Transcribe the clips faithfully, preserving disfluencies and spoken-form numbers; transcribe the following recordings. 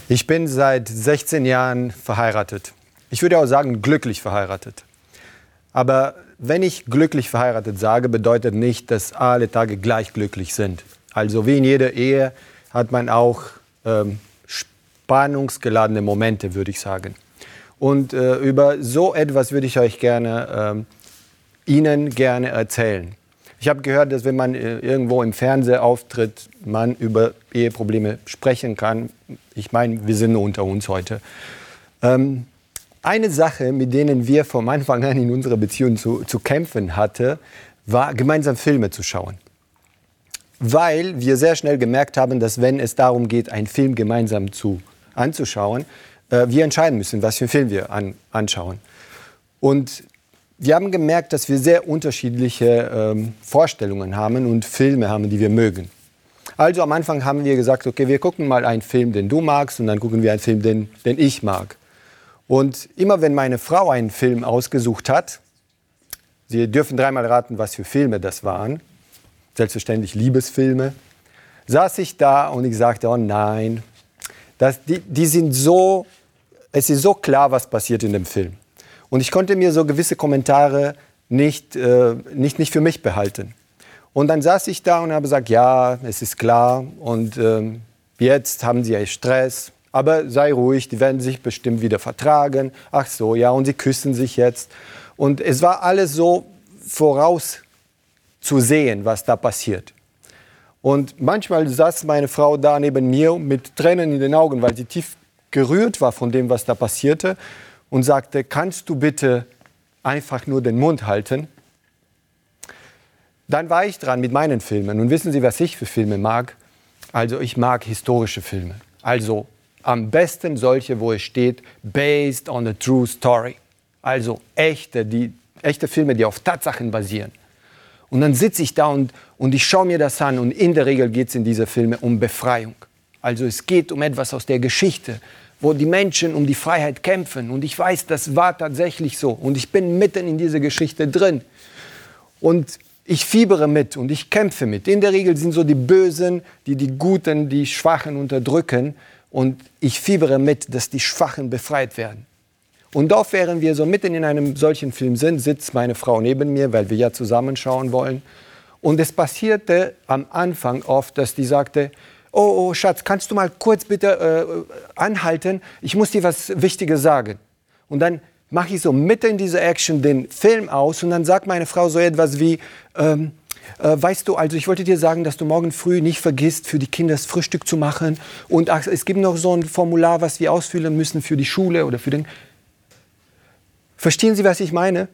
Ich bin seit sechzehn Jahren verheiratet. Ich würde auch sagen, glücklich verheiratet. Aber wenn ich glücklich verheiratet sage, bedeutet nicht, dass alle Tage gleich glücklich sind. Also wie in jeder Ehe hat man auch ähm, spannungsgeladene Momente, würde ich sagen. Und äh, über so etwas würde ich euch gerne, ähm, Ihnen gerne erzählen. Ich habe gehört, dass wenn man äh, irgendwo im Fernsehen auftritt, man über Eheprobleme sprechen kann. Ich meine, wir sind nur unter uns heute. Ähm, eine Sache, mit denen wir vom Anfang an in unserer Beziehung zu, zu kämpfen hatten, war gemeinsam Filme zu schauen. Weil wir sehr schnell gemerkt haben, dass wenn es darum geht, einen Film gemeinsam zu, anzuschauen, äh, wir entscheiden müssen, was für einen Film wir an, anschauen. Und wir haben gemerkt, dass wir sehr unterschiedliche ähm, Vorstellungen haben und Filme haben, die wir mögen. Also am Anfang haben wir gesagt, okay, wir gucken mal einen Film, den du magst, und dann gucken wir einen Film, den, den ich mag. Und immer wenn meine Frau einen Film ausgesucht hat, Sie dürfen dreimal raten, was für Filme das waren, selbstverständlich Liebesfilme, saß ich da und ich sagte, oh nein, das, die, die sind so, es ist so klar, was passiert in dem Film. Und ich konnte mir so gewisse Kommentare nicht, äh, nicht, nicht für mich behalten. Und dann saß ich da und habe gesagt, ja, es ist klar und äh, jetzt haben sie ja Stress, aber sei ruhig, die werden sich bestimmt wieder vertragen. Ach so, ja, und sie küssen sich jetzt. Und es war alles so vorauszusehen, was da passiert. Und manchmal saß meine Frau da neben mir mit Tränen in den Augen, weil sie tief gerührt war von dem, was da passierte, und sagte, kannst du bitte einfach nur den Mund halten? Dann war ich dran mit meinen Filmen. Und wissen Sie, was ich für Filme mag? Also ich mag historische Filme. Also am besten solche, wo es steht, based on a true story. Also echte, die, echte Filme, die auf Tatsachen basieren. Und dann sitze ich da und, und ich schaue mir das an. Und in der Regel geht es in diese Filme um Befreiung. Also es geht um etwas aus der Geschichte, wo die Menschen um die Freiheit kämpfen. Und ich weiß, das war tatsächlich so. Und ich bin mitten in dieser Geschichte drin. Und ich fiebere mit und ich kämpfe mit. In der Regel sind so die Bösen, die die Guten, die Schwachen unterdrücken. Und ich fiebere mit, dass die Schwachen befreit werden. Und doch, während wir so mitten in einem solchen Film sind, sitzt meine Frau neben mir, weil wir ja zusammenschauen wollen. Und es passierte am Anfang oft, dass die sagte, oh, oh, Schatz, kannst du mal kurz bitte äh, anhalten? Ich muss dir was Wichtiges sagen. Und dann mache ich so mitten in dieser Action den Film aus und dann sagt meine Frau so etwas wie, ähm, äh, weißt du, also ich wollte dir sagen, dass du morgen früh nicht vergisst, für die Kinder das Frühstück zu machen. Und ach, es gibt noch so ein Formular, was wir ausfüllen müssen für die Schule oder für den... Verstehen Sie, was ich meine?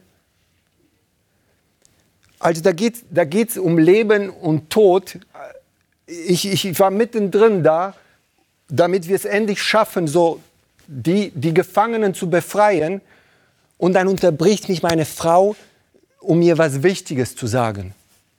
Also da geht da geht's um Leben und Tod. Ich, ich war mittendrin da, damit wir es endlich schaffen, so die, die Gefangenen zu befreien. Und dann unterbricht mich meine Frau, um mir was Wichtiges zu sagen.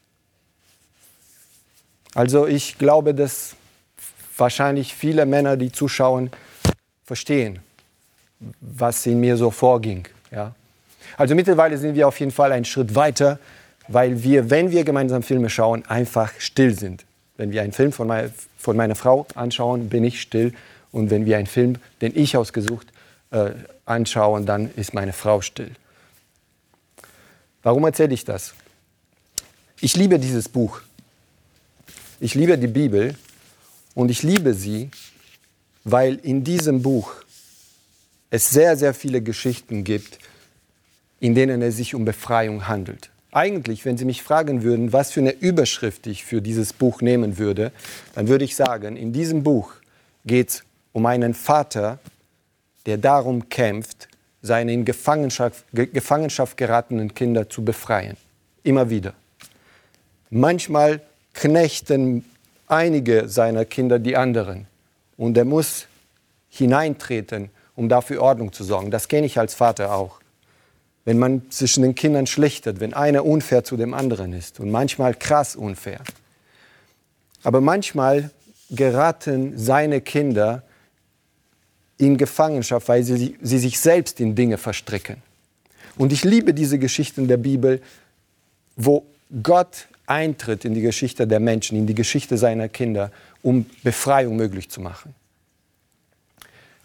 Also ich glaube, dass wahrscheinlich viele Männer, die zuschauen, verstehen, was in mir so vorging. Ja? Also mittlerweile sind wir auf jeden Fall einen Schritt weiter, weil wir, wenn wir gemeinsam Filme schauen, einfach still sind. Wenn wir einen Film von, mein, von meiner Frau anschauen, bin ich still. Und wenn wir einen Film, den ich ausgesucht äh, anschauen, dann ist meine Frau still. Warum erzähle ich das? Ich liebe dieses Buch. Ich liebe die Bibel und ich liebe sie, weil in diesem Buch es sehr, sehr viele Geschichten gibt, in denen es sich um Befreiung handelt. Eigentlich, wenn Sie mich fragen würden, was für eine Überschrift ich für dieses Buch nehmen würde, dann würde ich sagen, in diesem Buch geht es um einen Vater, der darum kämpft, seine in Gefangenschaft, Gefangenschaft geratenen Kinder zu befreien. Immer wieder. Manchmal knechten einige seiner Kinder die anderen. Und er muss hineintreten, um dafür Ordnung zu sorgen. Das kenne ich als Vater auch. Wenn man zwischen den Kindern schlichtet, wenn einer unfair zu dem anderen ist und manchmal krass unfair. Aber manchmal geraten seine Kinder in Gefangenschaft, weil sie, sie sich selbst in Dinge verstricken. Und ich liebe diese Geschichten der Bibel, wo Gott eintritt in die Geschichte der Menschen, in die Geschichte seiner Kinder, um Befreiung möglich zu machen.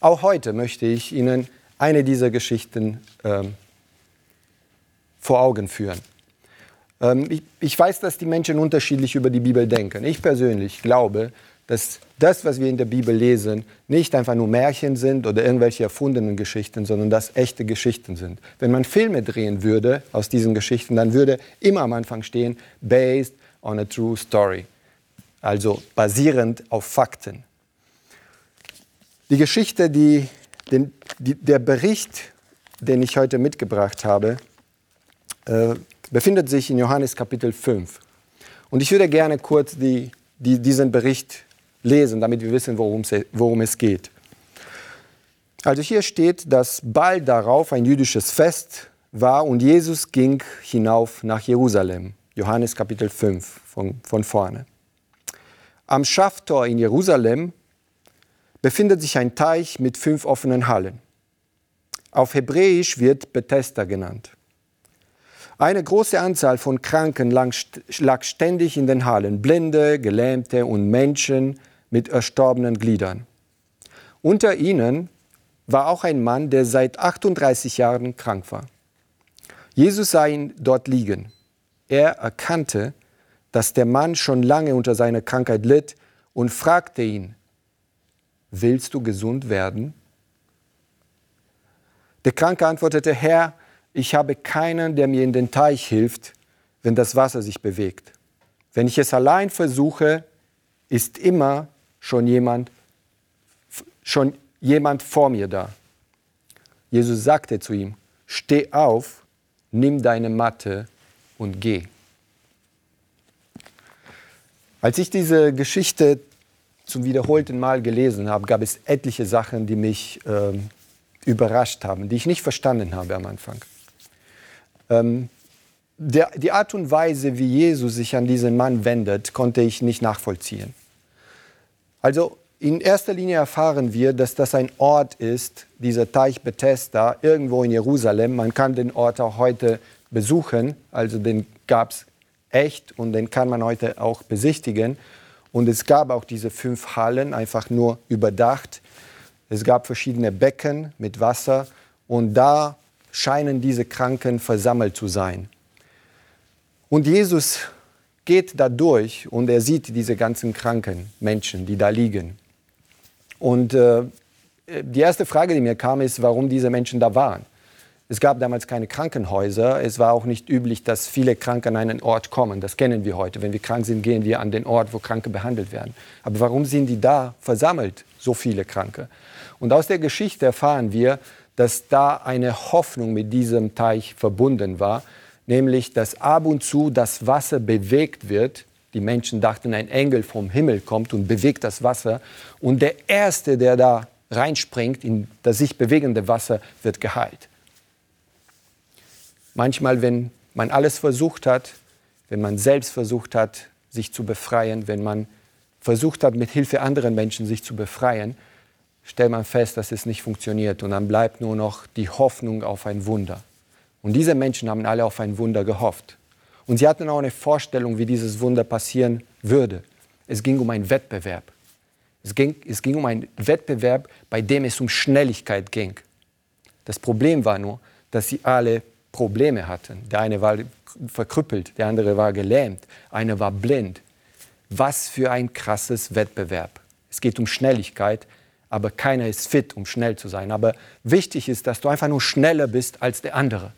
Auch heute möchte ich Ihnen eine dieser Geschichten ähm, vor Augen führen. Ähm, ich, ich weiß, dass die Menschen unterschiedlich über die Bibel denken. Ich persönlich glaube, dass das, was wir in der Bibel lesen, nicht einfach nur Märchen sind oder irgendwelche erfundenen Geschichten, sondern dass echte Geschichten sind. Wenn man Filme drehen würde aus diesen Geschichten, dann würde immer am Anfang stehen, based on a true story. Also basierend auf Fakten. Die Geschichte, die, den, die, der Bericht, den ich heute mitgebracht habe, äh, befindet sich in Johannes Kapitel fünf. Und ich würde gerne kurz die, die, diesen Bericht lesen, damit wir wissen, worum es, worum es geht. Also hier steht, dass bald darauf ein jüdisches Fest war und Jesus ging hinauf nach Jerusalem. Johannes Kapitel fünf, von, von vorne. Am Schaftor in Jerusalem befindet sich ein Teich mit fünf offenen Hallen. Auf Hebräisch wird Bethesda genannt. Eine große Anzahl von Kranken lag ständig in den Hallen, Blinde, Gelähmte und Menschen mit erstorbenen Gliedern. Unter ihnen war auch ein Mann, der seit achtunddreißig Jahren krank war. Jesus sah ihn dort liegen. Er erkannte, dass der Mann schon lange unter seiner Krankheit litt und fragte ihn, willst du gesund werden? Der Kranke antwortete, Herr, ich habe keinen, der mir in den Teich hilft, wenn das Wasser sich bewegt. Wenn ich es allein versuche, ist immer schon jemand, schon jemand vor mir da. Jesus sagte zu ihm, steh auf, nimm deine Matte und geh. Als ich diese Geschichte zum wiederholten Mal gelesen habe, gab es etliche Sachen, die mich ähm, überrascht haben, die ich nicht verstanden habe am Anfang. Ähm, der, die Art und Weise, wie Jesus sich an diesen Mann wendet, konnte ich nicht nachvollziehen. Also in erster Linie erfahren wir, dass das ein Ort ist, dieser Teich Bethesda, irgendwo in Jerusalem. Man kann den Ort auch heute besuchen, also den gab es echt und den kann man heute auch besichtigen. Und es gab auch diese fünf Hallen, einfach nur überdacht. Es gab verschiedene Becken mit Wasser und da scheinen diese Kranken versammelt zu sein. Und Jesus geht da durch und er sieht diese ganzen kranken Menschen, die da liegen. Und äh, die erste Frage, die mir kam, ist, warum diese Menschen da waren. Es gab damals keine Krankenhäuser. Es war auch nicht üblich, dass viele Kranke an einen Ort kommen. Das kennen wir heute. Wenn wir krank sind, gehen wir an den Ort, wo Kranke behandelt werden. Aber warum sind die da versammelt, so viele Kranke? Und aus der Geschichte erfahren wir, dass da eine Hoffnung mit diesem Teich verbunden war, nämlich, dass ab und zu das Wasser bewegt wird. Die Menschen dachten, ein Engel vom Himmel kommt und bewegt das Wasser. Und der Erste, der da reinspringt in das sich bewegende Wasser, wird geheilt. Manchmal, wenn man alles versucht hat, wenn man selbst versucht hat, sich zu befreien, wenn man versucht hat, mit Hilfe anderen Menschen sich zu befreien, stellt man fest, dass es nicht funktioniert. Und dann bleibt nur noch die Hoffnung auf ein Wunder. Und diese Menschen haben alle auf ein Wunder gehofft. Und sie hatten auch eine Vorstellung, wie dieses Wunder passieren würde. Es ging um einen Wettbewerb. Es ging, es ging um einen Wettbewerb, bei dem es um Schnelligkeit ging. Das Problem war nur, dass sie alle Probleme hatten. Der eine war verkrüppelt, der andere war gelähmt, einer war blind. Was für ein krasses Wettbewerb. Es geht um Schnelligkeit, aber keiner ist fit, um schnell zu sein. Aber wichtig ist, dass du einfach nur schneller bist als der andere.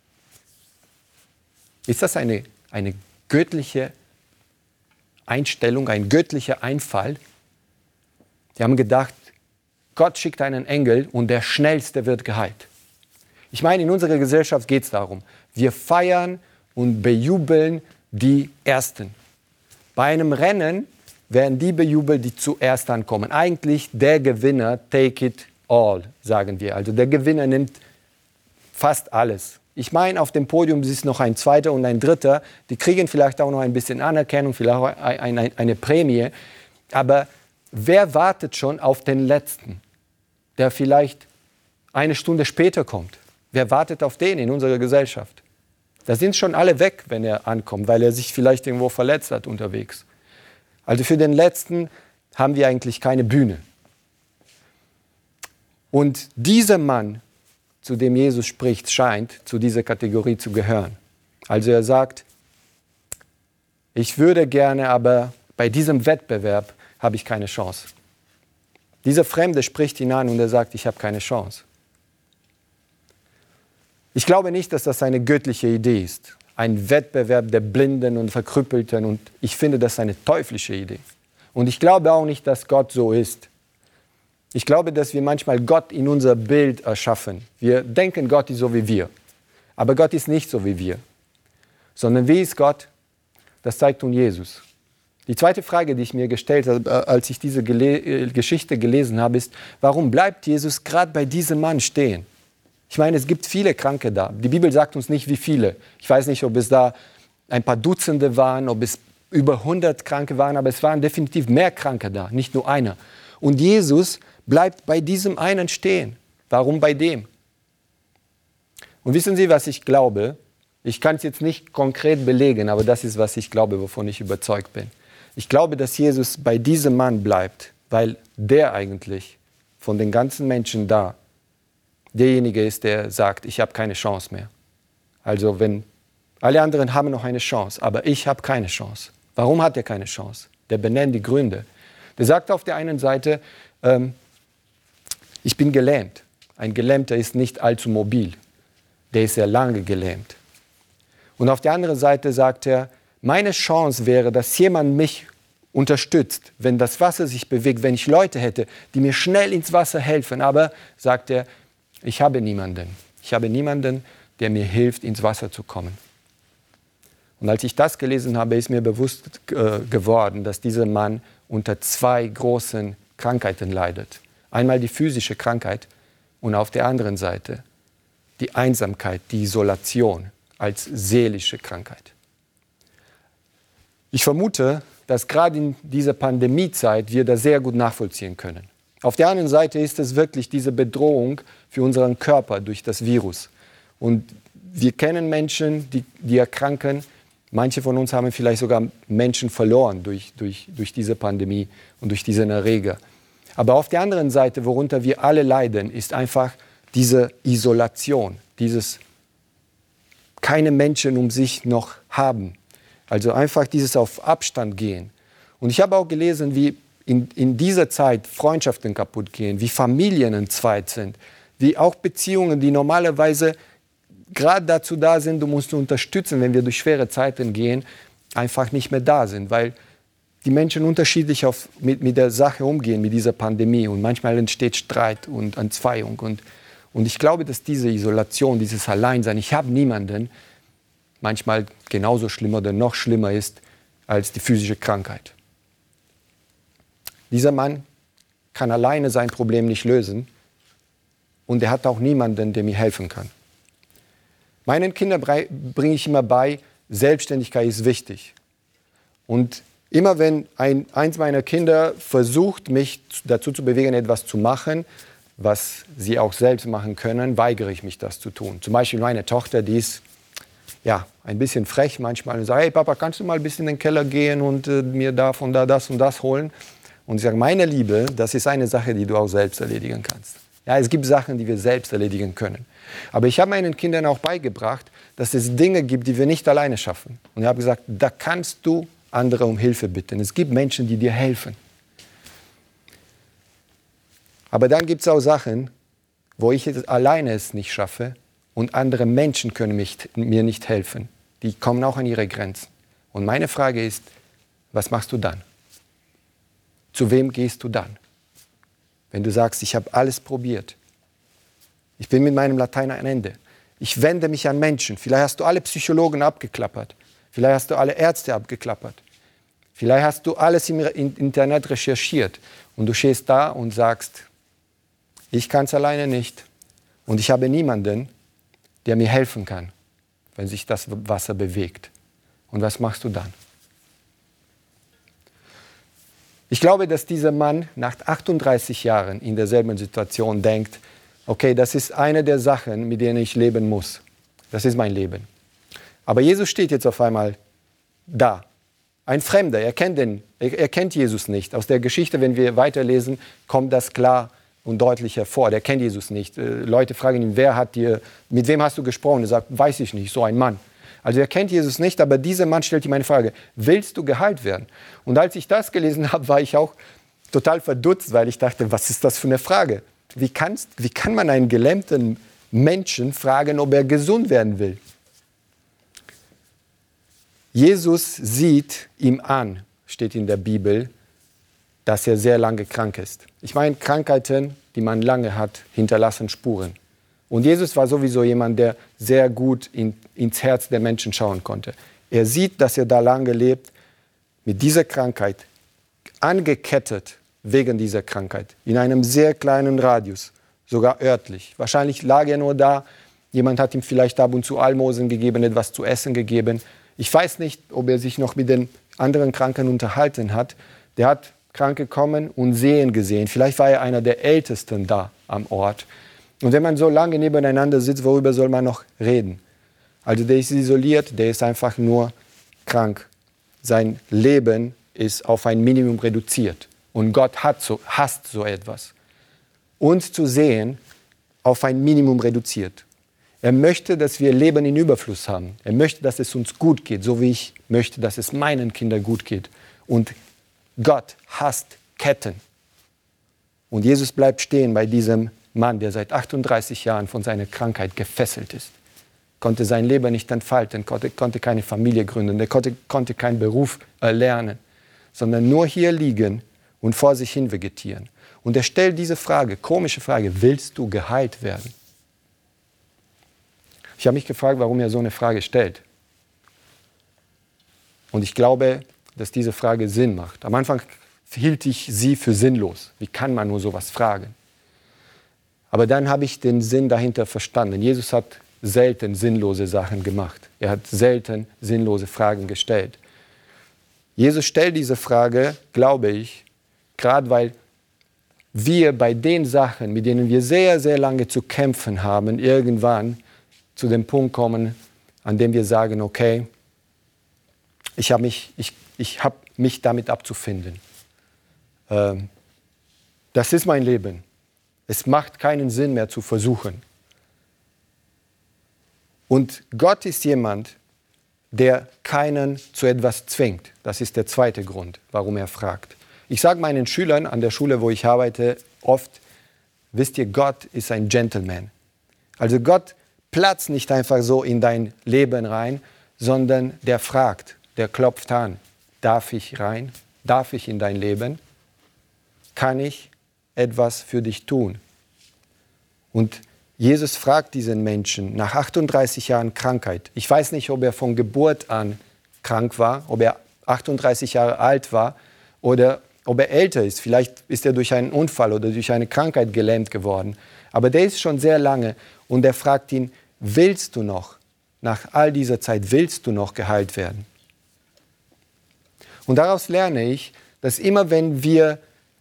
Ist das eine, eine göttliche Einstellung, ein göttlicher Einfall? Die haben gedacht, Gott schickt einen Engel und der Schnellste wird geheilt. Ich meine, in unserer Gesellschaft geht es darum, wir feiern und bejubeln die Ersten. Bei einem Rennen werden die bejubelt, die zuerst ankommen. Eigentlich der Gewinner, take it all, sagen wir. Also der Gewinner nimmt fast alles. Ich meine, auf dem Podium ist noch ein Zweiter und ein Dritter. Die kriegen vielleicht auch noch ein bisschen Anerkennung, vielleicht auch eine, eine Prämie. Aber wer wartet schon auf den Letzten, der vielleicht eine Stunde später kommt? Wer wartet auf den in unserer Gesellschaft? Da sind schon alle weg, wenn er ankommt, weil er sich vielleicht irgendwo verletzt hat unterwegs. Also für den Letzten haben wir eigentlich keine Bühne. Und dieser Mann, zu dem Jesus spricht, scheint zu dieser Kategorie zu gehören. Also er sagt, ich würde gerne, aber bei diesem Wettbewerb habe ich keine Chance. Dieser Fremde spricht ihn an und er sagt, ich habe keine Chance. Ich glaube nicht, dass das eine göttliche Idee ist. Ein Wettbewerb der Blinden und Verkrüppelten. Und ich finde, das ist eine teuflische Idee. Und ich glaube auch nicht, dass Gott so ist. Ich glaube, dass wir manchmal Gott in unser Bild erschaffen. Wir denken, Gott ist so wie wir. Aber Gott ist nicht so wie wir. Sondern wie ist Gott? Das zeigt uns Jesus. Die zweite Frage, die ich mir gestellt habe, als ich diese Gele- Geschichte gelesen habe, ist, warum bleibt Jesus gerade bei diesem Mann stehen? Ich meine, es gibt viele Kranke da. Die Bibel sagt uns nicht, wie viele. Ich weiß nicht, ob es da ein paar Dutzende waren, ob es über hundert Kranke waren, aber es waren definitiv mehr Kranke da, nicht nur einer. Und Jesus bleibt bei diesem einen stehen. Warum bei dem? Und wissen Sie, was ich glaube? Ich kann es jetzt nicht konkret belegen, aber das ist, was ich glaube, wovon ich überzeugt bin. Ich glaube, dass Jesus bei diesem Mann bleibt, weil der eigentlich von den ganzen Menschen da derjenige ist, der sagt, ich habe keine Chance mehr. Also wenn alle anderen haben noch eine Chance, aber ich habe keine Chance. Warum hat er keine Chance? Der benennt die Gründe. Der sagt auf der einen Seite, ähm, ich bin gelähmt. Ein Gelähmter ist nicht allzu mobil. Der ist sehr lange gelähmt. Und auf der anderen Seite sagt er, meine Chance wäre, dass jemand mich unterstützt, wenn das Wasser sich bewegt, wenn ich Leute hätte, die mir schnell ins Wasser helfen. Aber, sagt er, ich habe niemanden. Ich habe niemanden, der mir hilft, ins Wasser zu kommen. Und als ich das gelesen habe, ist mir bewusst äh, geworden, dass dieser Mann unter zwei großen Krankheiten leidet. Einmal die physische Krankheit und auf der anderen Seite die Einsamkeit, die Isolation als seelische Krankheit. Ich vermute, dass gerade in dieser Pandemiezeit wir das sehr gut nachvollziehen können. Auf der anderen Seite ist es wirklich diese Bedrohung für unseren Körper durch das Virus. Und wir kennen Menschen, die, die erkranken. Manche von uns haben vielleicht sogar Menschen verloren durch, durch, durch diese Pandemie und durch diesen Erreger. Aber auf der anderen Seite, worunter wir alle leiden, ist einfach diese Isolation, dieses keine Menschen um sich noch haben. Also einfach dieses auf Abstand gehen. Und ich habe auch gelesen, wie in, in dieser Zeit Freundschaften kaputt gehen, wie Familien entzweit sind, wie auch Beziehungen, die normalerweise gerade dazu da sind, um uns zu unterstützen, wenn wir durch schwere Zeiten gehen, einfach nicht mehr da sind, weil die Menschen unterschiedlich auf, mit, mit der Sache umgehen, mit dieser Pandemie. Und manchmal entsteht Streit und Entzweiung. Und, und ich glaube, dass diese Isolation, dieses Alleinsein, ich habe niemanden, manchmal genauso schlimm oder noch schlimmer ist als die physische Krankheit. Dieser Mann kann alleine sein Problem nicht lösen und er hat auch niemanden, der mir helfen kann. Meinen Kindern bringe ich immer bei, Selbstständigkeit ist wichtig. Und immer wenn ein, eins meiner Kinder versucht, mich dazu zu bewegen, etwas zu machen, was sie auch selbst machen können, weigere ich mich, das zu tun. Zum Beispiel meine Tochter, die ist ja, ein bisschen frech manchmal und sagt, hey Papa, kannst du mal ein bisschen in den Keller gehen und äh, mir da von da das und das holen? Und ich sage, meine Liebe, das ist eine Sache, die du auch selbst erledigen kannst. Ja, es gibt Sachen, die wir selbst erledigen können. Aber ich habe meinen Kindern auch beigebracht, dass es Dinge gibt, die wir nicht alleine schaffen. Und ich habe gesagt, da kannst du andere um Hilfe bitten. Es gibt Menschen, die dir helfen. Aber dann gibt es auch Sachen, wo ich es alleine es nicht schaffe und andere Menschen können mich, mir nicht helfen. Die kommen auch an ihre Grenzen. Und meine Frage ist, was machst du dann? Zu wem gehst du dann? Wenn du sagst, ich habe alles probiert. Ich bin mit meinem Latein am Ende. Ich wende mich an Menschen. Vielleicht hast du alle Psychologen abgeklappert. Vielleicht hast du alle Ärzte abgeklappert. Vielleicht hast du alles im Internet recherchiert. Und du stehst da und sagst, ich kann es alleine nicht. Und ich habe niemanden, der mir helfen kann, wenn sich das Wasser bewegt. Und was machst du dann? Ich glaube, dass dieser Mann nach achtunddreißig Jahren in derselben Situation denkt, okay, das ist eine der Sachen, mit denen ich leben muss. Das ist mein Leben. Aber Jesus steht jetzt auf einmal da. Ein Fremder, er kennt, den, er kennt Jesus nicht. Aus der Geschichte, wenn wir weiterlesen, kommt das klar und deutlich hervor. Der kennt Jesus nicht. Leute fragen ihn, wer hat dir, mit wem hast du gesprochen? Er sagt, weiß ich nicht, so ein Mann. Also er kennt Jesus nicht, aber dieser Mann stellt ihm eine Frage, willst du geheilt werden? Und als ich das gelesen habe, war ich auch total verdutzt, weil ich dachte, was ist das für eine Frage? Wie, kannst, wie kann man einen gelähmten Menschen fragen, ob er gesund werden will? Jesus sieht ihm an, steht in der Bibel, dass er sehr lange krank ist. Ich meine, Krankheiten, die man lange hat, hinterlassen Spuren. Und Jesus war sowieso jemand, der sehr gut in, ins Herz der Menschen schauen konnte. Er sieht, dass er da lange lebt, mit dieser Krankheit, angekettet wegen dieser Krankheit, in einem sehr kleinen Radius, sogar örtlich. Wahrscheinlich lag er nur da, jemand hat ihm vielleicht ab und zu Almosen gegeben, etwas zu essen gegeben. Ich weiß nicht, ob er sich noch mit den anderen Kranken unterhalten hat. Der hat Kranke kommen und sehen gesehen. Vielleicht war er einer der Ältesten da am Ort. Und wenn man so lange nebeneinander sitzt, worüber soll man noch reden? Also der ist isoliert, der ist einfach nur krank. Sein Leben ist auf ein Minimum reduziert. Und Gott hat so, hasst so etwas. Uns zu sehen, auf ein Minimum reduziert. Er möchte, dass wir Leben in Überfluss haben. Er möchte, dass es uns gut geht, so wie ich möchte, dass es meinen Kindern gut geht. Und Gott hasst Ketten. Und Jesus bleibt stehen bei diesem Mann, der seit achtunddreißig Jahren von seiner Krankheit gefesselt ist. Konnte sein Leben nicht entfalten, konnte, konnte keine Familie gründen, der konnte, konnte keinen Beruf erlernen, sondern nur hier liegen und vor sich hin vegetieren. Und er stellt diese Frage, komische Frage, willst du geheilt werden? Ich habe mich gefragt, warum er so eine Frage stellt. Und ich glaube, dass diese Frage Sinn macht. Am Anfang hielt ich sie für sinnlos. Wie kann man nur sowas fragen? Aber dann habe ich den Sinn dahinter verstanden. Jesus hat selten sinnlose Sachen gemacht. Er hat selten sinnlose Fragen gestellt. Jesus stellt diese Frage, glaube ich, gerade weil wir bei den Sachen, mit denen wir sehr, sehr lange zu kämpfen haben, irgendwann zu dem Punkt kommen, an dem wir sagen, okay, ich habe mich, ich, ich hab mich damit abzufinden. Ähm, das ist mein Leben. Es macht keinen Sinn mehr zu versuchen. Und Gott ist jemand, der keinen zu etwas zwingt. Das ist der zweite Grund, warum er fragt. Ich sage meinen Schülern an der Schule, wo ich arbeite, oft, wisst ihr, Gott ist ein Gentleman. Also Gott platzt nicht einfach so in dein Leben rein, sondern der fragt, der klopft an. Darf ich rein? Darf ich in dein Leben? Kann ich etwas für dich tun? Und Jesus fragt diesen Menschen nach achtunddreißig Jahren Krankheit. Ich weiß nicht, ob er von Geburt an krank war, ob er achtunddreißig Jahre alt war oder ob er älter ist. Vielleicht ist er durch einen Unfall oder durch eine Krankheit gelähmt geworden. Aber der ist schon sehr lange und er fragt ihn, willst du noch, nach all dieser Zeit, willst du noch geheilt werden? Und daraus lerne ich, dass immer wenn wir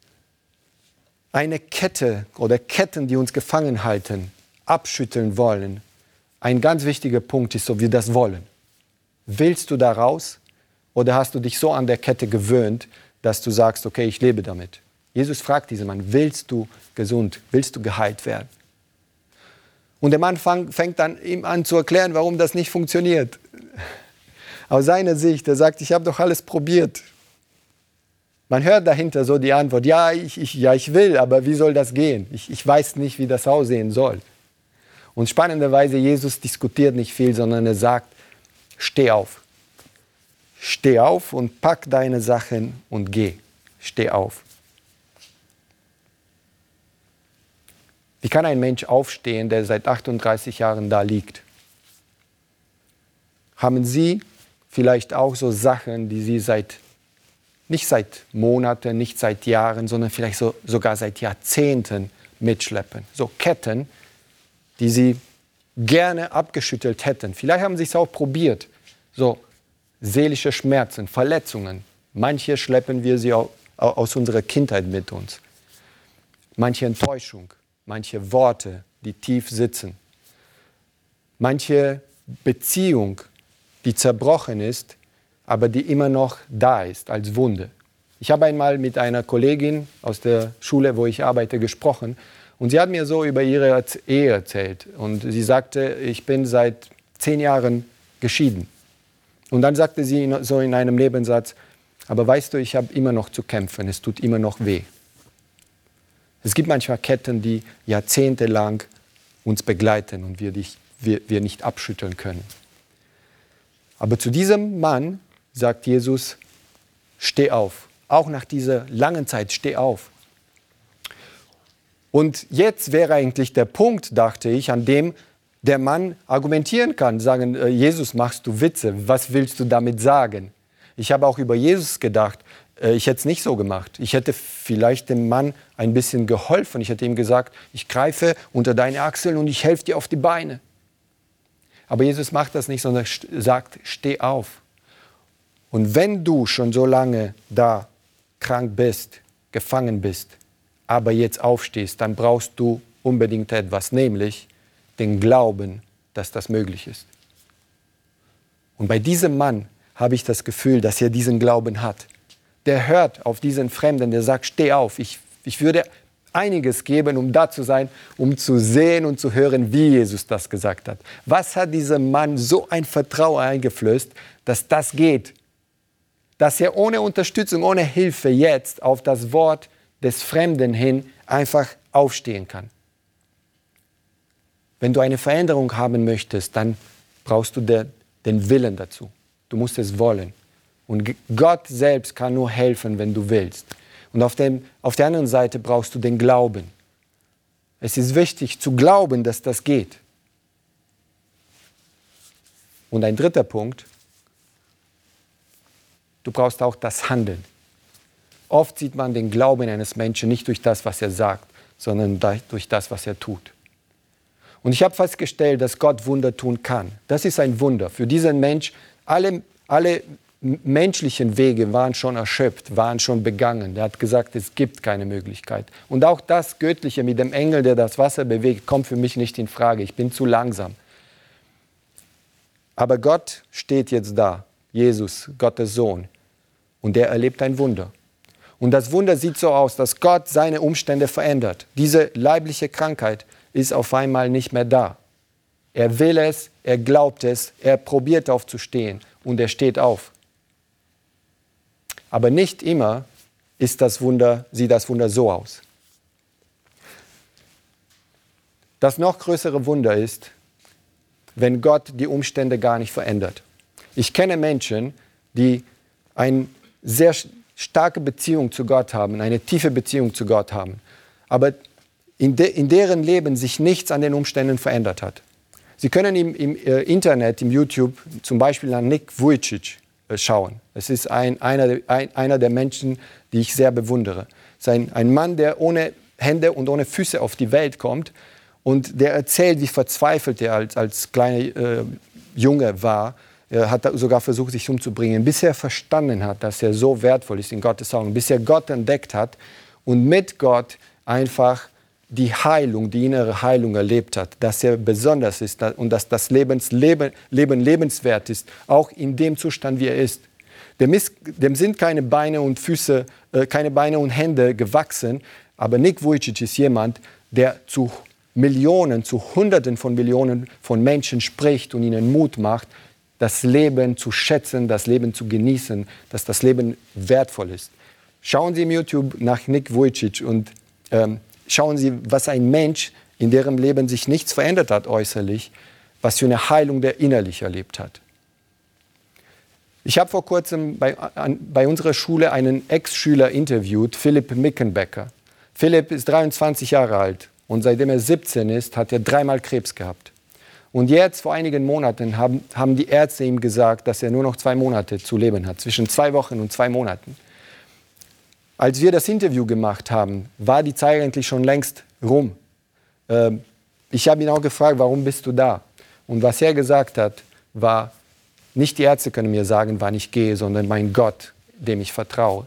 eine Kette oder Ketten, die uns gefangen halten, abschütteln wollen, ein ganz wichtiger Punkt ist, ob wir das wollen. Willst du da raus oder hast du dich so an der Kette gewöhnt, dass du sagst, okay, ich lebe damit? Jesus fragt diesen Mann, willst du gesund, willst du geheilt werden? Und der Mann fang, fängt dann ihm an zu erklären, warum das nicht funktioniert. Aus seiner Sicht, er sagt, ich habe doch alles probiert. Man hört dahinter so die Antwort, ja ich, ich, ja, ich will, aber wie soll das gehen? Ich, ich weiß nicht, wie das aussehen soll. Und spannenderweise, Jesus diskutiert nicht viel, sondern er sagt, steh auf. Steh auf und pack deine Sachen und geh. Steh auf. Wie kann ein Mensch aufstehen, der seit achtunddreißig Jahren da liegt? Haben Sie vielleicht auch so Sachen, die Sie seit, nicht seit Monaten, nicht seit Jahren, sondern vielleicht so, sogar seit Jahrzehnten mitschleppen? So Ketten, die Sie gerne abgeschüttelt hätten. Vielleicht haben Sie es auch probiert. So seelische Schmerzen, Verletzungen. Manche schleppen wir sie auch aus unserer Kindheit mit uns. Manche Enttäuschung, manche Worte, die tief sitzen. Manche Beziehung, die zerbrochen ist, aber die immer noch da ist als Wunde. Ich habe einmal mit einer Kollegin aus der Schule, wo ich arbeite, gesprochen. Und sie hat mir so über ihre Ehe erzählt. Und sie sagte, ich bin seit zehn Jahren geschieden. Und dann sagte sie so in einem Nebensatz, aber weißt du, ich habe immer noch zu kämpfen, es tut immer noch weh. Es gibt manchmal Ketten, die jahrzehntelang uns begleiten und wir, dich, wir, wir nicht abschütteln können. Aber zu diesem Mann sagt Jesus, steh auf. Auch nach dieser langen Zeit, steh auf. Und jetzt wäre eigentlich der Punkt, dachte ich, an dem der Mann argumentieren kann, sagen, Jesus, machst du Witze, was willst du damit sagen? Ich habe auch über Jesus gedacht, ich hätte es nicht so gemacht. Ich hätte vielleicht dem Mann ein bisschen geholfen. Ich hätte ihm gesagt, ich greife unter deine Achseln und ich helfe dir auf die Beine. Aber Jesus macht das nicht, sondern sagt, steh auf. Und wenn du schon so lange da krank bist, gefangen bist, aber jetzt aufstehst, dann brauchst du unbedingt etwas, nämlich den Glauben, dass das möglich ist. Und bei diesem Mann habe ich das Gefühl, dass er diesen Glauben hat. Der hört auf diesen Fremden, der sagt, steh auf. Ich, ich würde einiges geben, um da zu sein, um zu sehen und zu hören, wie Jesus das gesagt hat. Was hat diesem Mann so ein Vertrauen eingeflößt, dass das geht? Dass er ohne Unterstützung, ohne Hilfe jetzt auf das Wort des Fremden hin einfach aufstehen kann. Wenn du eine Veränderung haben möchtest, dann brauchst du der, den Willen dazu. Du musst es wollen. Und Gott selbst kann nur helfen, wenn du willst. Und auf, dem, auf der anderen Seite brauchst du den Glauben. Es ist wichtig zu glauben, dass das geht. Und ein dritter Punkt, du brauchst auch das Handeln. Oft sieht man den Glauben eines Menschen nicht durch das, was er sagt, sondern durch das, was er tut. Und ich habe festgestellt, dass Gott Wunder tun kann. Das ist ein Wunder. Für diesen Mensch, alle, alle menschlichen Wege waren schon erschöpft, waren schon begangen. Er hat gesagt, es gibt keine Möglichkeit. Und auch das Göttliche mit dem Engel, der das Wasser bewegt, kommt für mich nicht in Frage. Ich bin zu langsam. Aber Gott steht jetzt da, Jesus, Gottes Sohn, und er erlebt ein Wunder. Und das Wunder sieht so aus, dass Gott seine Umstände verändert. Diese leibliche Krankheit ist auf einmal nicht mehr da. Er will es, er glaubt es, er probiert aufzustehen und er steht auf. Aber nicht immer ist das Wunder, sieht das Wunder so aus. Das noch größere Wunder ist, wenn Gott die Umstände gar nicht verändert. Ich kenne Menschen, die eine sehr starke Beziehung zu Gott haben, eine tiefe Beziehung zu Gott haben, aber in, de, in deren Leben sich nichts an den Umständen verändert hat. Sie können im, im äh, Internet, im YouTube, zum Beispiel an Nick Vujicic äh, schauen. Es ist ein, einer, ein, einer der Menschen, die ich sehr bewundere. Es ist ein, ein Mann, der ohne Hände und ohne Füße auf die Welt kommt und der erzählt, wie verzweifelt er als, als kleiner äh, Junge war. Er hat sogar versucht, sich umzubringen, bis er verstanden hat, dass er so wertvoll ist in Gottes Augen, bis er Gott entdeckt hat und mit Gott einfach die Heilung, die innere Heilung erlebt hat, dass er besonders ist und dass das Lebens, Leben, Leben lebenswert ist, auch in dem Zustand, wie er ist. Dem, ist, dem sind keine Beine und Füße, äh, keine Beine und Hände gewachsen, aber Nick Vujicic ist jemand, der zu Millionen, zu Hunderten von Millionen von Menschen spricht und ihnen Mut macht, das Leben zu schätzen, das Leben zu genießen, dass das Leben wertvoll ist. Schauen Sie im YouTube nach Nick Vujicic und ähm, schauen Sie, was ein Mensch, in deren Leben sich nichts verändert hat äußerlich, was für eine Heilung der innerlich erlebt hat. Ich habe vor kurzem bei, an, bei unserer Schule einen Ex-Schüler interviewt, Philipp Mickenbecker. Philipp ist dreiundzwanzig Jahre alt und seitdem er siebzehn ist, hat er dreimal Krebs gehabt. Und jetzt, vor einigen Monaten, haben, haben die Ärzte ihm gesagt, dass er nur noch zwei Monate zu leben hat, zwischen zwei Wochen und zwei Monaten. Als wir das Interview gemacht haben, war die Zeit eigentlich schon längst rum. Ähm, ich habe ihn auch gefragt, warum bist du da? Und was er gesagt hat, war, nicht die Ärzte können mir sagen, wann ich gehe, sondern mein Gott, dem ich vertraue.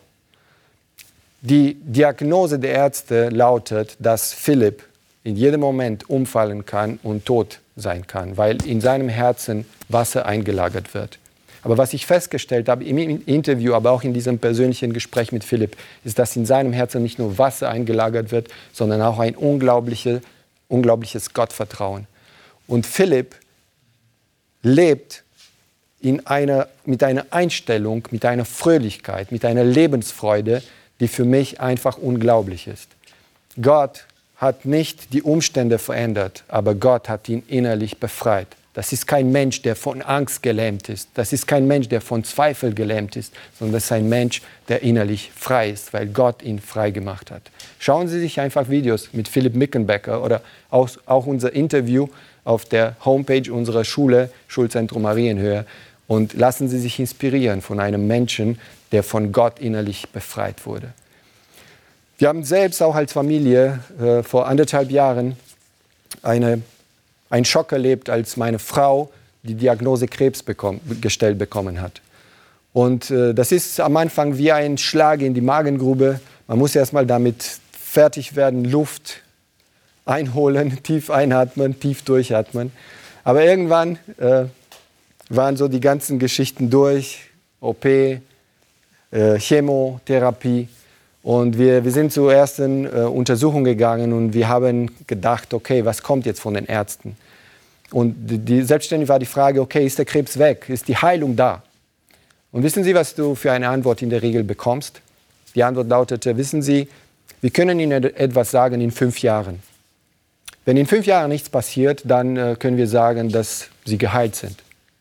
Die Diagnose der Ärzte lautet, dass Philipp in jedem Moment umfallen kann und tot sein kann, weil in seinem Herzen Wasser eingelagert wird. Aber was ich festgestellt habe im Interview, aber auch in diesem persönlichen Gespräch mit Philipp, ist, dass in seinem Herzen nicht nur Wasser eingelagert wird, sondern auch ein unglaubliche, unglaubliches Gottvertrauen. Und Philipp lebt in einer, mit einer Einstellung, mit einer Fröhlichkeit, mit einer Lebensfreude, die für mich einfach unglaublich ist. Gott hat nicht die Umstände verändert, aber Gott hat ihn innerlich befreit. Das ist kein Mensch, der von Angst gelähmt ist. Das ist kein Mensch, der von Zweifel gelähmt ist, sondern das ist ein Mensch, der innerlich frei ist, weil Gott ihn frei gemacht hat. Schauen Sie sich einfach Videos mit Philipp Mickenbecker oder auch, auch unser Interview auf der Homepage unserer Schule, Schulzentrum Marienhöhe, und lassen Sie sich inspirieren von einem Menschen, der von Gott innerlich befreit wurde. Wir haben selbst auch als Familie äh, vor anderthalb Jahren eine einen Schock erlebt, als meine Frau die Diagnose Krebs bekommen, gestellt bekommen hat. Und äh, das ist am Anfang wie ein Schlag in die Magengrube. Man muss erst mal damit fertig werden, Luft einholen, tief einatmen, tief durchatmen. Aber irgendwann äh, waren so die ganzen Geschichten durch, O P, äh, Chemotherapie. Und wir, wir sind zur ersten äh, Untersuchung gegangen und wir haben gedacht, okay, was kommt jetzt von den Ärzten? Und die, die, selbstständig war die Frage, okay, ist der Krebs weg? Ist die Heilung da? Und wissen Sie, was du für eine Antwort in der Regel bekommst? Die Antwort lautete, wissen Sie, wir können Ihnen etwas sagen in fünf Jahren. Wenn in fünf Jahren nichts passiert, dann äh, können wir sagen, dass Sie geheilt sind.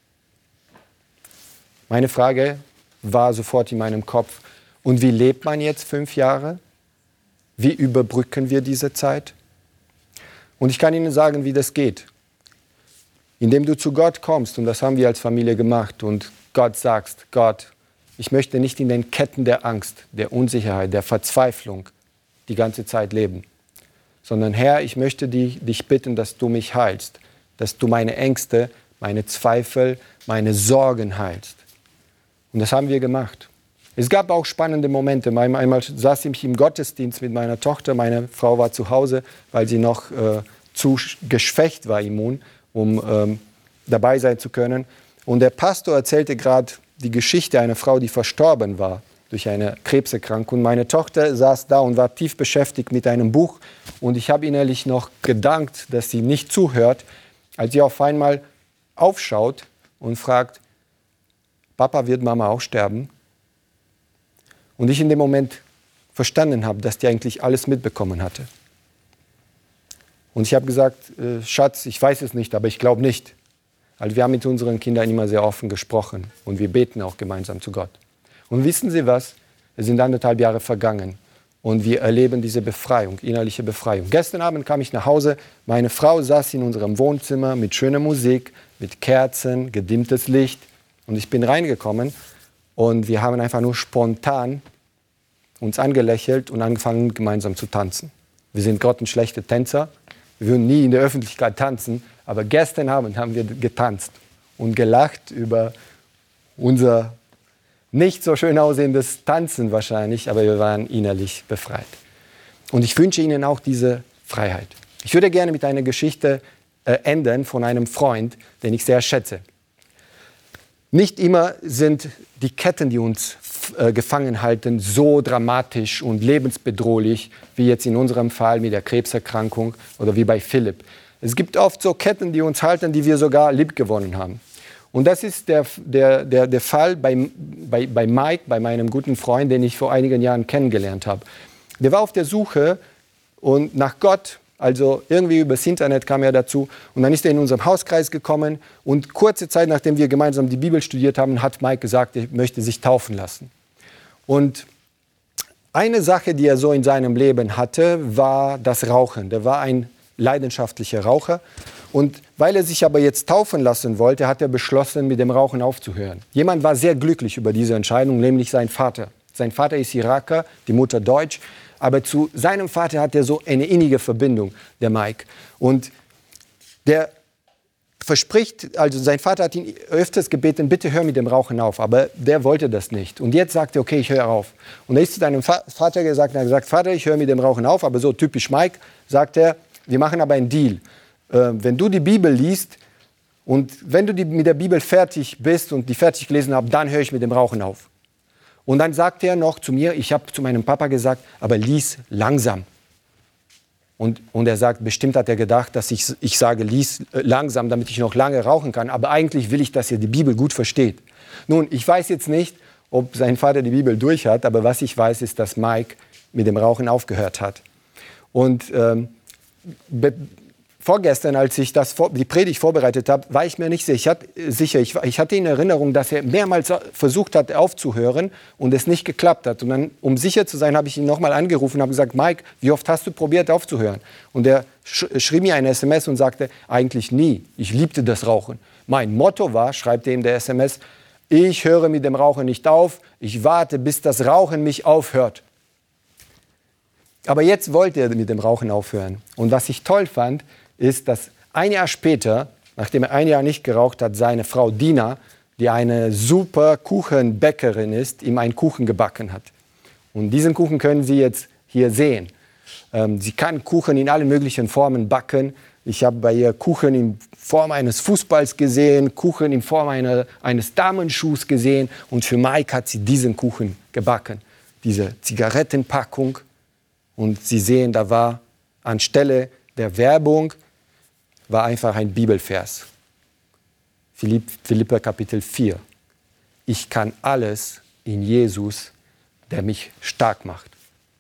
Meine Frage war sofort in meinem Kopf, und wie lebt man jetzt fünf Jahre? Wie überbrücken wir diese Zeit? Und ich kann Ihnen sagen, wie das geht. Indem du zu Gott kommst, und das haben wir als Familie gemacht, und Gott sagst, Gott, ich möchte nicht in den Ketten der Angst, der Unsicherheit, der Verzweiflung die ganze Zeit leben, sondern Herr, ich möchte dich, dich bitten, dass du mich heilst, dass du meine Ängste, meine Zweifel, meine Sorgen heilst. Und das haben wir gemacht. Es gab auch spannende Momente. Einmal saß ich im Gottesdienst mit meiner Tochter. Meine Frau war zu Hause, weil sie noch äh, zu geschwächt war immun, um ähm, dabei sein zu können. Und der Pastor erzählte gerade die Geschichte einer Frau, die verstorben war durch eine Krebserkrankung. Meine Tochter saß da und war tief beschäftigt mit einem Buch. Und ich habe innerlich noch gedankt, dass sie nicht zuhört, als sie auf einmal aufschaut und fragt, Papa, wird Mama auch sterben? Und ich in dem Moment verstanden habe, dass die eigentlich alles mitbekommen hatte. Und ich habe gesagt, äh, Schatz, ich weiß es nicht, aber ich glaube nicht. Also wir haben mit unseren Kindern immer sehr offen gesprochen und wir beten auch gemeinsam zu Gott. Und wissen Sie was? Es sind anderthalb Jahre vergangen und wir erleben diese Befreiung, innerliche Befreiung. Gestern Abend kam ich nach Hause, meine Frau saß in unserem Wohnzimmer mit schöner Musik, mit Kerzen, gedimmtes Licht und ich bin reingekommen. Und wir haben einfach nur spontan uns angelächelt und angefangen, gemeinsam zu tanzen. Wir sind grottenschlechte Tänzer. Wir würden nie in der Öffentlichkeit tanzen. Aber gestern Abend haben wir getanzt und gelacht über unser nicht so schön aussehendes Tanzen wahrscheinlich. Aber wir waren innerlich befreit. Und ich wünsche Ihnen auch diese Freiheit. Ich würde gerne mit einer Geschichte äh, enden von einem Freund, den ich sehr schätze. Nicht immer sind die Ketten, die uns äh, gefangen halten, so dramatisch und lebensbedrohlich, wie jetzt in unserem Fall mit der Krebserkrankung oder wie bei Philipp. Es gibt oft so Ketten, die uns halten, die wir sogar liebgewonnen haben. Und das ist der, der, der, der Fall bei, bei, bei Mike, bei meinem guten Freund, den ich vor einigen Jahren kennengelernt habe. Der war auf der Suche und nach Gott. Also irgendwie übers Internet kam er dazu und dann ist er in unserem Hauskreis gekommen und kurze Zeit, nachdem wir gemeinsam die Bibel studiert haben, hat Mike gesagt, er möchte sich taufen lassen. Und eine Sache, die er so in seinem Leben hatte, war das Rauchen. Der war ein leidenschaftlicher Raucher und weil er sich aber jetzt taufen lassen wollte, hat er beschlossen, mit dem Rauchen aufzuhören. Jemand war sehr glücklich über diese Entscheidung, nämlich sein Vater. Sein Vater ist Iraker, die Mutter Deutsch. Aber zu seinem Vater hat er so eine innige Verbindung, der Mike. Und der verspricht, also sein Vater hat ihn öfters gebeten, bitte hör mit dem Rauchen auf. Aber der wollte das nicht. Und jetzt sagt er, okay, ich höre auf. Und er ist zu seinem Vater gesagt, er hat gesagt, Vater, ich höre mit dem Rauchen auf. Aber so typisch Mike, sagt er, wir machen aber einen Deal. Äh, wenn du die Bibel liest, Und wenn du die, mit der Bibel fertig bist und die fertig gelesen hast, dann höre ich mit dem Rauchen auf. Und dann sagt er noch zu mir, ich habe zu meinem Papa gesagt, aber lies langsam. Und, und er sagt, bestimmt hat er gedacht, dass ich, ich sage, lies langsam, damit ich noch lange rauchen kann. Aber eigentlich will ich, dass ihr die Bibel gut versteht. Nun, ich weiß jetzt nicht, ob sein Vater die Bibel durch hat, aber was ich weiß, ist, dass Mike mit dem Rauchen aufgehört hat. Und ähm, be- vorgestern, als ich das, die Predigt vorbereitet habe, war ich mir nicht sicher. Ich, ich hatte in Erinnerung, dass er mehrmals versucht hat, aufzuhören und es nicht geklappt hat. Und dann, um sicher zu sein, habe ich ihn nochmal angerufen und habe gesagt, Mike, wie oft hast du probiert aufzuhören? Und er sch- schrieb mir eine S M S und sagte, eigentlich nie. Ich liebte das Rauchen. Mein Motto war, schreibt er in der S M S, ich höre mit dem Rauchen nicht auf, ich warte, bis das Rauchen mich aufhört. Aber jetzt wollte er mit dem Rauchen aufhören. Und was ich toll fand, ist, dass ein Jahr später, nachdem er ein Jahr nicht geraucht hat, seine Frau Dina, die eine super Kuchenbäckerin ist, ihm einen Kuchen gebacken hat. Und diesen Kuchen können Sie jetzt hier sehen. Ähm, sie kann Kuchen in allen möglichen Formen backen. Ich habe bei ihr Kuchen in Form eines Fußballs gesehen, Kuchen in Form einer, eines Damenschuhs gesehen. Und für Mike hat sie diesen Kuchen gebacken. Diese Zigarettenpackung. Und Sie sehen, da war anstelle der Werbung war einfach ein Bibelvers. Philipp, Philipper Kapitel vier. Ich kann alles in Jesus, der mich stark macht.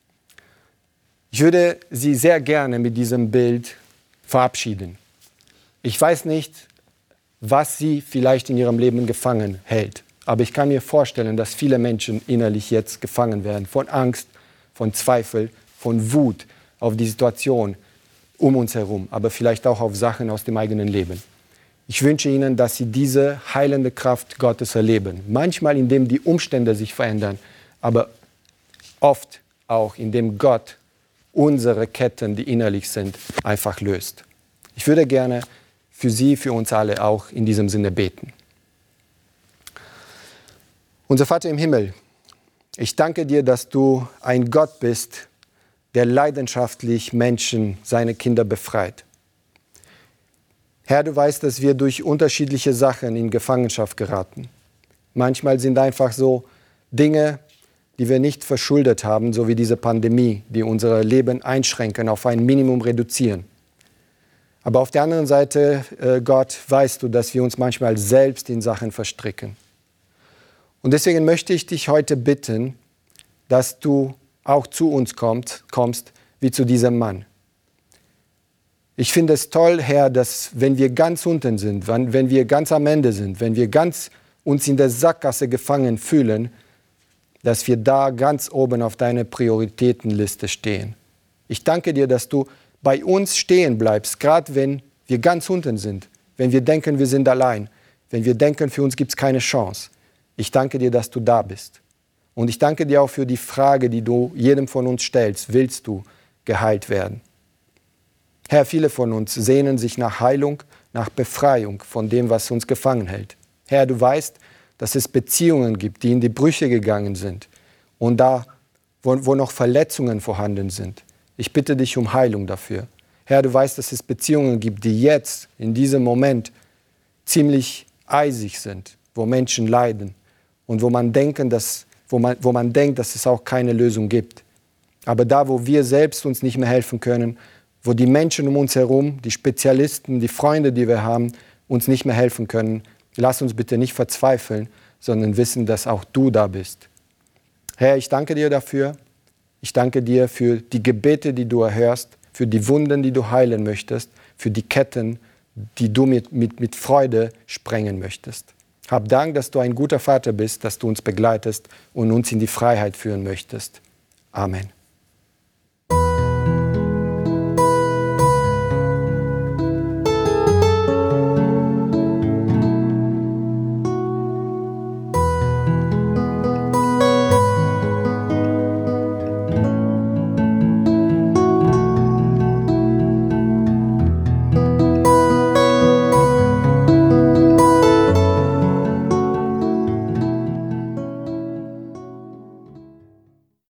Ich würde Sie sehr gerne mit diesem Bild verabschieden. Ich weiß nicht, was Sie vielleicht in Ihrem Leben gefangen hält. Aber ich kann mir vorstellen, dass viele Menschen innerlich jetzt gefangen werden. Von Angst, von Zweifel, von Wut auf die Situation um uns herum, aber vielleicht auch auf Sachen aus dem eigenen Leben. Ich wünsche Ihnen, dass Sie diese heilende Kraft Gottes erleben. Manchmal, indem die Umstände sich verändern, aber oft auch, indem Gott unsere Ketten, die innerlich sind, einfach löst. Ich würde gerne für Sie, für uns alle auch in diesem Sinne beten. Unser Vater im Himmel, ich danke dir, dass du ein Gott bist, der leidenschaftlich Menschen, seine Kinder befreit. Herr, du weißt, dass wir durch unterschiedliche Sachen in Gefangenschaft geraten. Manchmal sind einfach so Dinge, die wir nicht verschuldet haben, so wie diese Pandemie, die unser Leben einschränken, auf ein Minimum reduzieren. Aber auf der anderen Seite, äh, Gott, weißt du, dass wir uns manchmal selbst in Sachen verstricken. Und deswegen möchte ich dich heute bitten, dass du auch zu uns kommt, kommst, wie zu diesem Mann. Ich finde es toll, Herr, dass wenn wir ganz unten sind, wenn, wenn wir ganz am Ende sind, wenn wir ganz uns in der Sackgasse gefangen fühlen, dass wir da ganz oben auf deiner Prioritätenliste stehen. Ich danke dir, dass du bei uns stehen bleibst, gerade wenn wir ganz unten sind, wenn wir denken, wir sind allein, wenn wir denken, für uns gibt es keine Chance. Ich danke dir, dass du da bist. Und ich danke dir auch für die Frage, die du jedem von uns stellst. Willst du geheilt werden? Herr, viele von uns sehnen sich nach Heilung, nach Befreiung von dem, was uns gefangen hält. Herr, du weißt, dass es Beziehungen gibt, die in die Brüche gegangen sind und da, wo, wo noch Verletzungen vorhanden sind. Ich bitte dich um Heilung dafür. Herr, du weißt, dass es Beziehungen gibt, die jetzt, in diesem Moment, ziemlich eisig sind, wo Menschen leiden und wo man denken, dass Wo man, wo man denkt, dass es auch keine Lösung gibt. Aber da, wo wir selbst uns nicht mehr helfen können, wo die Menschen um uns herum, die Spezialisten, die Freunde, die wir haben, uns nicht mehr helfen können, lass uns bitte nicht verzweifeln, sondern wissen, dass auch du da bist. Herr, ich danke dir dafür. Ich danke dir für die Gebete, die du erhörst, für die Wunden, die du heilen möchtest, für die Ketten, die du mit, mit, mit Freude sprengen möchtest. Hab Dank, dass du ein guter Vater bist, dass du uns begleitest und uns in die Freiheit führen möchtest. Amen.